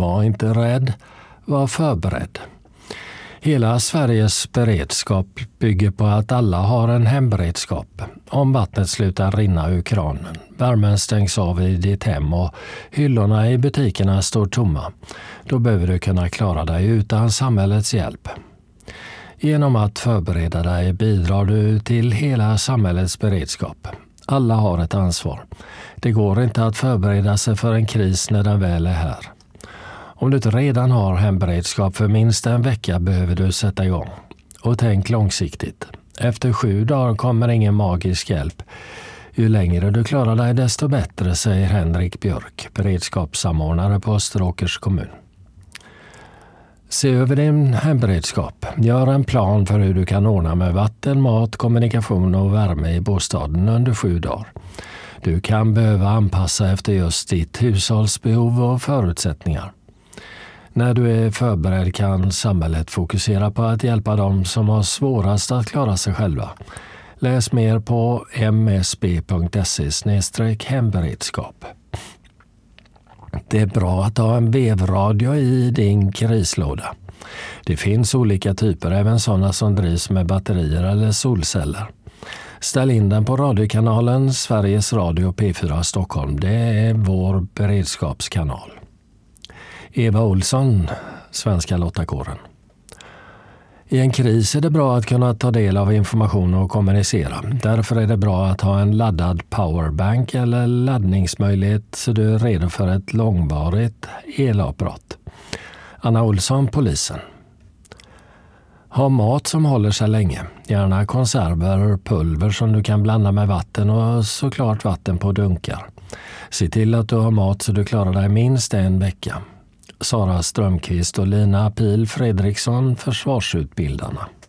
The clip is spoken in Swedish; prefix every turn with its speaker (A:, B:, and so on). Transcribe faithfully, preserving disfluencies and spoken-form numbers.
A: Var inte rädd, var förberedd. Hela Sveriges beredskap bygger på att alla har en hemberedskap. Om vattnet slutar rinna ur kranen, värmen stängs av i ditt hem och hyllorna i butikerna står tomma, då behöver du kunna klara dig utan samhällets hjälp. Genom att förbereda dig bidrar du till hela samhällets beredskap. Alla har ett ansvar. Det går inte att förbereda sig för en kris när den väl är här. Om du inte redan har hemberedskap för minst en vecka behöver du sätta igång. Och tänk långsiktigt. Efter sju dagar kommer ingen magisk hjälp. Ju längre du klarar dig desto bättre, säger Henrik Björk, beredskapssamordnare på Österåkers kommun. Se över din hemberedskap. Gör en plan för hur du kan ordna med vatten, mat, kommunikation och värme i bostaden under sju dagar. Du kan behöva anpassa efter just ditt hushållsbehov och förutsättningar. När du är förberedd kan samhället fokusera på att hjälpa dem som har svårast att klara sig själva. Läs mer på m s b punkt se slash hemberedskap. Det är bra att ha en vevradio i din krislåda. Det finns olika typer, även sådana som drivs med batterier eller solceller. Ställ in den på radiokanalen Sveriges Radio P fyra Stockholm. Det är vår beredskapskanal. Eva Olsson, Svenska Lottakåren. I en kris är det bra att kunna ta del av information och kommunicera. Därför är det bra att ha en laddad powerbank eller laddningsmöjlighet så du är redo för ett långvarigt elavbrott. Anna Olsson, polisen. Ha mat som håller sig länge. Gärna konserver och pulver som du kan blanda med vatten och såklart vatten på dunkar. Se till att du har mat så du klarar dig minst en vecka. Sara Strömqvist och Lina Pil Fredriksson, försvarsutbildarna.